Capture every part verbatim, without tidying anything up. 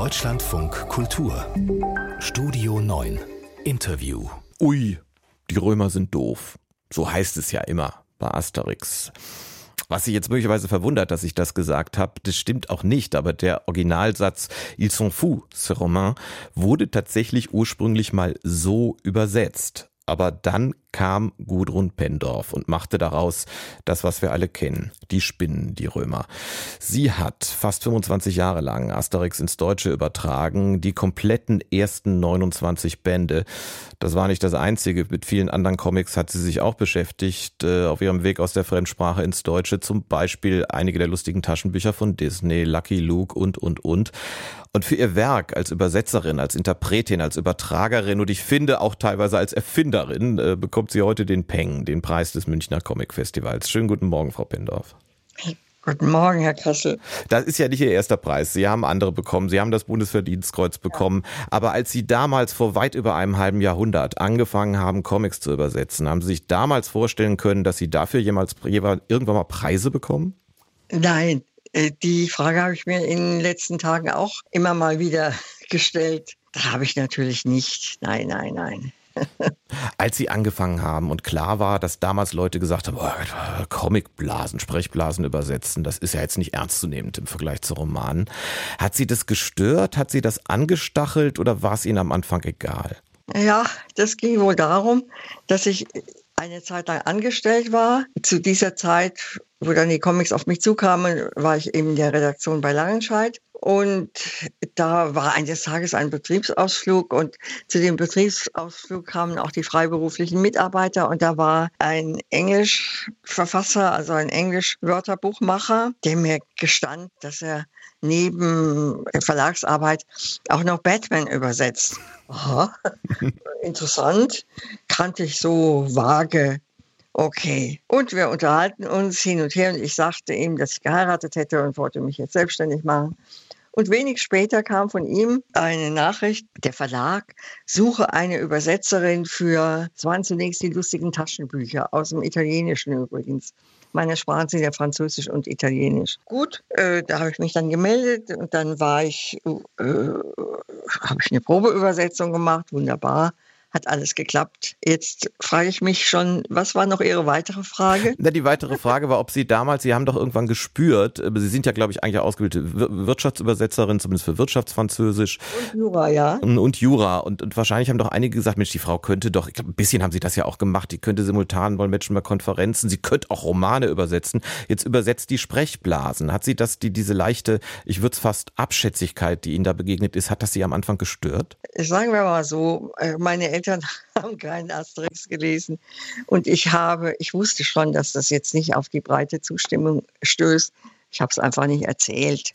Deutschlandfunk Kultur Studio neun Interview. Ui, die Römer sind doof. So heißt es ja immer bei Asterix. Was Sie jetzt möglicherweise verwundert, dass ich das gesagt habe, das stimmt auch nicht, aber der Originalsatz Ils sont fous, ces Romains wurde tatsächlich ursprünglich mal so übersetzt. Aber dann kam Gudrun Pendorf und machte daraus das, was wir alle kennen. Die spinnen, die Römer. Sie hat fast fünfundzwanzig Jahre lang Asterix ins Deutsche übertragen, die kompletten ersten neunundzwanzig Bände. Das war nicht das Einzige. Mit vielen anderen Comics hat sie sich auch beschäftigt, äh, auf ihrem Weg aus der Fremdsprache ins Deutsche. Zum Beispiel einige der lustigen Taschenbücher von Disney, Lucky Luke und, und, und. Und für ihr Werk als Übersetzerin, als Interpretin, als Übertragerin und ich finde auch teilweise als Erfinderin äh, bekommt sie heute den Peng, den Preis des Münchner Comic Festivals. Schönen guten Morgen, Frau Pendorf. Guten Morgen, Herr Kressel. Das ist ja nicht Ihr erster Preis. Sie haben andere bekommen. Sie haben das Bundesverdienstkreuz bekommen. Ja. Aber als Sie damals vor weit über einem halben Jahrhundert angefangen haben, Comics zu übersetzen, haben Sie sich damals vorstellen können, dass Sie dafür jemals irgendwann mal Preise bekommen? Nein, die Frage habe ich mir in den letzten Tagen auch immer mal wieder gestellt. Da habe ich natürlich nicht. Nein, nein, nein. Als Sie angefangen haben und klar war, dass damals Leute gesagt haben, oh, Comicblasen, Sprechblasen übersetzen, das ist ja jetzt nicht ernstzunehmend im Vergleich zu Romanen. Hat Sie das gestört? Hat Sie das angestachelt oder war es Ihnen am Anfang egal? Ja, das ging wohl darum, dass ich eine Zeit lang angestellt war. Zu dieser Zeit, wo dann die Comics auf mich zukamen, war ich eben in der Redaktion bei Langenscheidt. Und da war eines Tages ein Betriebsausflug und zu dem Betriebsausflug kamen auch die freiberuflichen Mitarbeiter und da war ein Englischverfasser, also ein Englisch-Wörterbuchmacher, der mir gestand, dass er neben der Verlagsarbeit auch noch Batman übersetzt. Aha, interessant, kannte ich so vage. Okay, und wir unterhalten uns hin und her und ich sagte ihm, dass ich geheiratet hätte und wollte mich jetzt selbstständig machen. Und wenig später kam von ihm eine Nachricht, der Verlag suche eine Übersetzerin für, es waren zunächst die lustigen Taschenbücher, aus dem Italienischen übrigens. Meine Sprachen sind ja Französisch und Italienisch. Gut, äh, da habe ich mich dann gemeldet und dann war ich, äh, habe ich eine Probeübersetzung gemacht, wunderbar. Hat alles geklappt. Jetzt frage ich mich schon, was war noch Ihre weitere Frage? Na, die weitere Frage war, ob Sie damals, Sie haben doch irgendwann gespürt, Sie sind ja, glaube ich, eigentlich ausgebildete Wirtschaftsübersetzerin, zumindest für Wirtschaftsfranzösisch. Und Jura, ja. Und Jura. Und, und wahrscheinlich haben doch einige gesagt, Mensch, die Frau könnte doch, ich glaube, ein bisschen haben Sie das ja auch gemacht, die könnte simultan dolmetschen bei Konferenzen, sie könnte auch Romane übersetzen. Jetzt übersetzt die Sprechblasen. Hat Sie das, die, diese leichte, ich würde es fast Abschätzigkeit, die Ihnen da begegnet ist, hat das Sie am Anfang gestört? Sagen wir mal so, meine Eltern Eltern haben keinen Asterix gelesen und ich habe, ich wusste schon, dass das jetzt nicht auf die breite Zustimmung stößt. Ich habe es einfach nicht erzählt.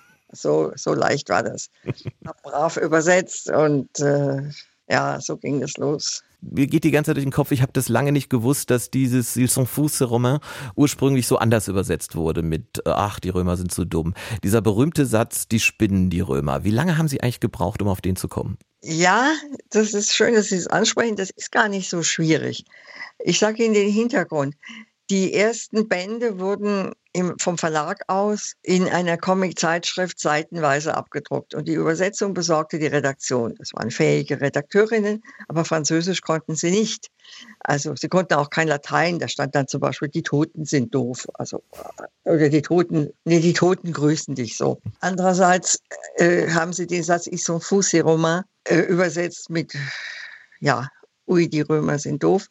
So, so leicht war das. Ich habe brav übersetzt und äh, ja, so ging das los. Mir geht die ganze Zeit durch den Kopf, ich habe das lange nicht gewusst, dass dieses Ils sont fous, ces Romains ursprünglich so anders übersetzt wurde mit ach, die Römer sind so dumm. Dieser berühmte Satz, die spinnen, die Römer. Wie lange haben Sie eigentlich gebraucht, um auf den zu kommen? Ja, das ist schön, dass Sie es ansprechen. Das ist gar nicht so schwierig. Ich sage Ihnen den Hintergrund. Die ersten Bände wurden im, vom Verlag aus in einer Comic-Zeitschrift seitenweise abgedruckt. Und die Übersetzung besorgte die Redaktion. Das waren fähige Redakteurinnen, aber Französisch konnten sie nicht. Also sie konnten auch kein Latein. Da stand dann zum Beispiel, die Toten sind doof. Also, oder die Toten, nee, die Toten grüßen dich so. Andererseits äh, haben sie den Satz Ils sont fous, ces Romains äh, übersetzt mit, ja, ui, die Römer sind doof.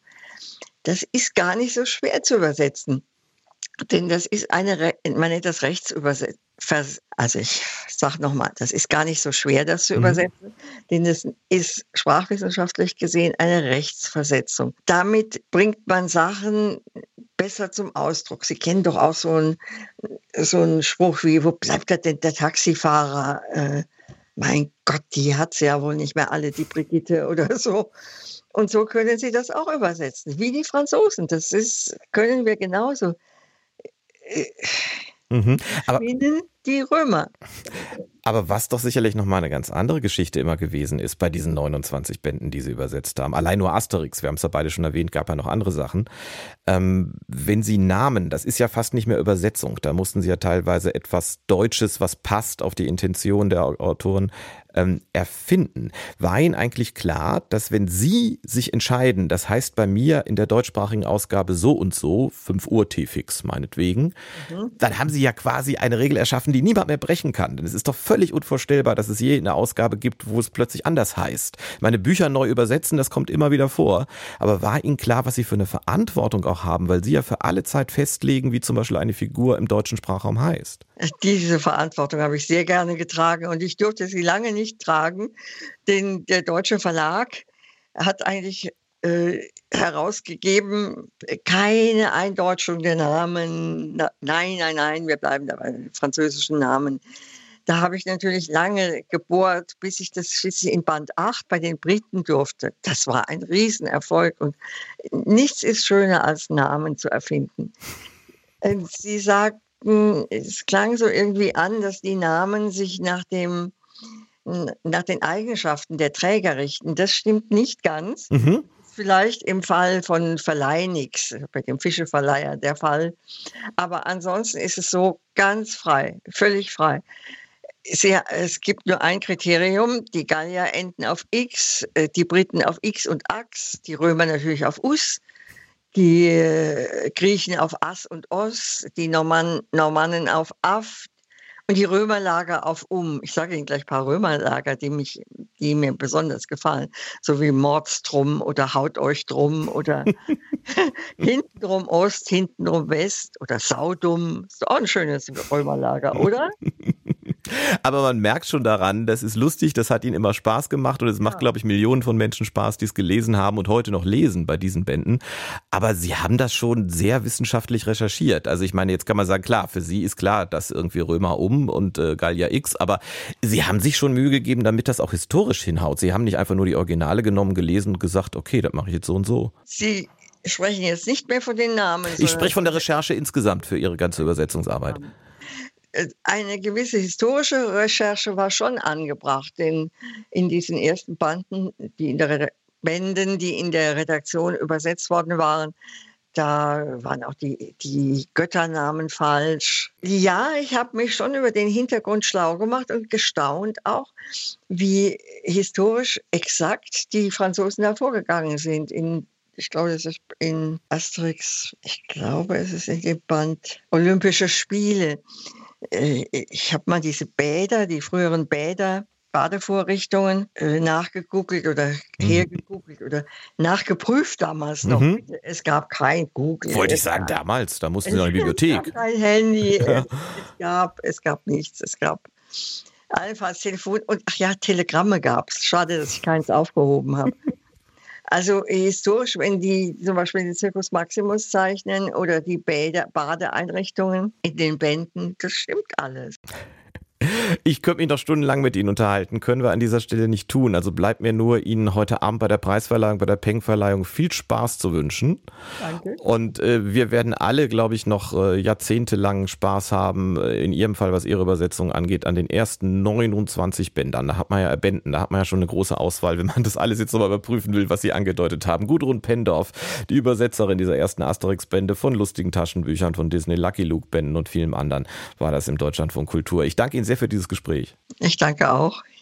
Das ist gar nicht so schwer zu übersetzen, denn das ist eine, man nennt das Rechtsübersetzung. Also ich sage nochmal, das ist gar nicht so schwer, das zu mhm. übersetzen, denn es ist sprachwissenschaftlich gesehen eine Rechtsversetzung. Damit bringt man Sachen besser zum Ausdruck. Sie kennen doch auch so einen, so einen Spruch wie, wo bleibt denn der Taxifahrer? Äh, mein Gott, die hat es ja wohl nicht mehr alle, die Brigitte oder so. Und so können Sie das auch übersetzen, wie die Franzosen. Das ist, können wir genauso. Mhm, aber die Römer. Aber was doch sicherlich nochmal eine ganz andere Geschichte immer gewesen ist bei diesen neunundzwanzig Bänden, die Sie übersetzt haben. Allein nur Asterix, wir haben es ja beide schon erwähnt, gab ja noch andere Sachen. Ähm, wenn Sie Namen, das ist ja fast nicht mehr Übersetzung, da mussten Sie ja teilweise etwas Deutsches, was passt auf die Intention der Autoren, ähm, erfinden. War Ihnen eigentlich klar, dass wenn Sie sich entscheiden, das heißt bei mir in der deutschsprachigen Ausgabe so und so, fünf Uhr T-Fix meinetwegen, mhm. dann haben Sie ja quasi eine Regel erschaffen, die niemand mehr brechen kann. Denn es ist doch völlig unvorstellbar, dass es je eine Ausgabe gibt, wo es plötzlich anders heißt. Meine Bücher neu übersetzen, das kommt immer wieder vor. Aber war Ihnen klar, was Sie für eine Verantwortung auch haben, weil Sie ja für alle Zeit festlegen, wie zum Beispiel eine Figur im deutschen Sprachraum heißt? Diese Verantwortung habe ich sehr gerne getragen und ich durfte sie lange nicht tragen, denn der deutsche Verlag hat eigentlich äh, herausgegeben, keine Eindeutschung der Namen, nein, nein, nein, wir bleiben dabei bei den französischen Namen. Da habe ich natürlich lange gebohrt, bis ich das schließlich in Band acht bei den Briten durfte. Das war ein Riesenerfolg und nichts ist schöner als Namen zu erfinden. Sie sagten, es klang so irgendwie an, dass die Namen sich nach dem, nach den Eigenschaften der Träger richten. Das stimmt nicht ganz. Mhm. Vielleicht im Fall von Verleihniks, bei dem Fischeverleiher der Fall. Aber ansonsten ist es so ganz frei, völlig frei. Sie, es gibt nur ein Kriterium, die Gallier enden auf X, die Briten auf X und Ax, die Römer natürlich auf Us. Die äh, Griechen auf As und Os, die Norman, Normannen auf Af und die Römerlager auf Um. Ich sage Ihnen gleich ein paar Römerlager, die, mich, die mir besonders gefallen, so wie Mordstrum oder Haut euch drum oder hintenrum Ost, hintenrum West oder Saudum. Ist auch ein schönes Römerlager, oder? Aber man merkt schon daran, das ist lustig, das hat ihnen immer Spaß gemacht und es macht, ja. glaube ich, Millionen von Menschen Spaß, die es gelesen haben und heute noch lesen bei diesen Bänden. Aber sie haben das schon sehr wissenschaftlich recherchiert. Also ich meine, jetzt kann man sagen, klar, für sie ist klar, dass irgendwie Römer um und äh, Gallier X, aber sie haben sich schon Mühe gegeben, damit das auch historisch hinhaut. Sie haben nicht einfach nur die Originale genommen, gelesen und gesagt, okay, das mache ich jetzt so und so. Sie sprechen jetzt nicht mehr von den Namen. Ich spreche von der Recherche insgesamt für Ihre ganze Übersetzungsarbeit. Eine gewisse historische Recherche war schon angebracht, denn in diesen ersten Banden, die in der Bänden, die in der Redaktion übersetzt worden waren, da waren auch die, die Götternamen falsch. Ja, ich habe mich schon über den Hintergrund schlau gemacht und gestaunt auch, wie historisch exakt die Franzosen da vorgegangen sind. In, ich glaube, das ist in Asterix, ich glaube, es ist in dem Band Olympische Spiele. Ich habe mal diese Bäder, die früheren Bäder, Badevorrichtungen äh, nachgegoogelt oder mhm. hergegoogelt oder nachgeprüft damals noch. Mhm. Es gab kein Google. Wollte ich sagen, damals, da mussten Sie noch in die Bibliothek. Es gab kein Handy, es, es, gab, es gab nichts, es gab allenfalls Telefon und ach ja, Telegramme gab es. Schade, dass ich keins aufgehoben habe. Also historisch, wenn die zum Beispiel den Circus Maximus zeichnen oder die Bäder, Badeeinrichtungen in den Bänden, das stimmt alles. Ich könnte mich noch stundenlang mit Ihnen unterhalten, können wir an dieser Stelle nicht tun. Also bleibt mir nur, Ihnen heute Abend bei der Preisverleihung, bei der Peng-Verleihung viel Spaß zu wünschen. Danke. Und äh, wir werden alle, glaube ich, noch äh, jahrzehntelang Spaß haben, äh, in Ihrem Fall, was Ihre Übersetzung angeht, an den ersten neunundzwanzig Bändern. Da hat man ja Bänden, da hat man ja schon eine große Auswahl, wenn man das alles jetzt nochmal überprüfen will, was Sie angedeutet haben. Gudrun Pendorf, die Übersetzerin dieser ersten Asterix-Bände von lustigen Taschenbüchern, von Disney Lucky Luke-Bänden und vielem anderen, war das im Deutschlandfunk Kultur. Ich danke Ihnen sehr für dieses Gespräch. Ich danke auch.